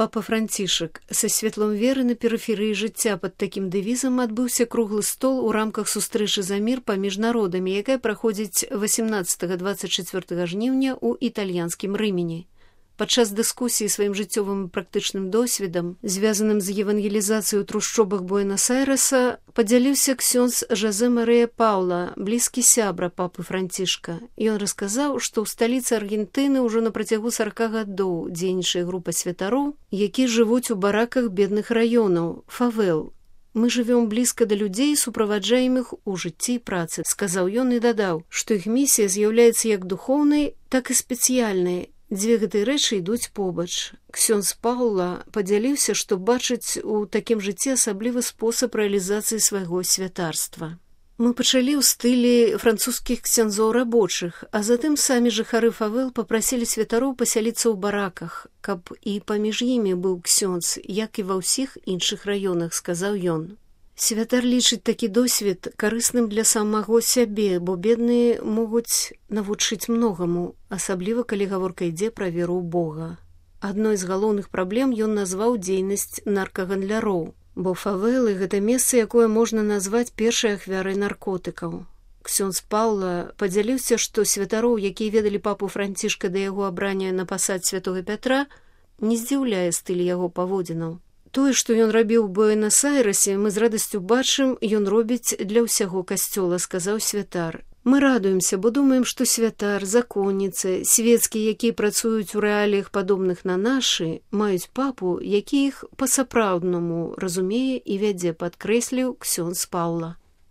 Папа Францішак са святлом веры на перыферыі жыцця пад такім дэвізам адбыўся круглы стол у рамках сустрэчы за мір паміж народамі, якая праходзіць 18-24 жніўня ў італьянскім Рымені. Падчас дыскусіі сваім жыццёвым і практычным досведам, звязаным з евангелізацыяй у трушчобах Буэнас-Айрэса, падзяліўся ксёндз Жозе Марыя Паула, блізкі сябра папы Францішка. Ён расказаў, што ў сталіцы Аргентыны ўжо на працягу 40 гадоў дзейнічае група святароў, якія жывуць у бараках бедных раёнаў, фавел. «Мы жывём блізка да людзей, суправаджаем іх у жыцці і працы», сказаў ён і дадаў, што іх місія з'яўляецца як духоўнай, так і спецыяльнай. Дзве гэтыя рэчы ідуць побач. Ксёндз Паула падзяліўся, што бачыць у такім жыцці асаблівы спосаб рэалізацыі свайго святарства. «Мы пачалі ў стылі французскіх ксяндзоў рабочых, а затым самі жыхары фавел папрасілі святароў пасяліцца ў бараках, каб і паміж імі быў ксёндз, як і ва ўсіх іншых раёнах», сказаў ён. Святар лічыць такі досвед карысным для самого сябе, бо бедныя могуць навучыць многаму, асабліва калі гаворка ідзе пра веру ў Бога. Адной з галоўных праблем ён назваў дзейнасць наркагандлляроў, бо фавелы – гэта месца, якое можна назваць першай ахвярай наркотыкаў. Ксёндз Паула падзяліўся, што святароў, якія ведалі папу Францішка да яго абрання на пасад святога Пятра, не здзіўляе стыль яго паводзінаў. Тое, што ён рабіў у Буэнас-Айрэсе, мы з радасцю бачым, ён робіць для ўсяго касцёла, сказаў святар. Мы радуемся, бо думаем, што святар, законніцы, свецкія, якія працуюць у рэаліях падобных на нашы, маюць папу, які іх па-сапраўднаму разумее і вядзе, падкрэсліў ксёндз Паула.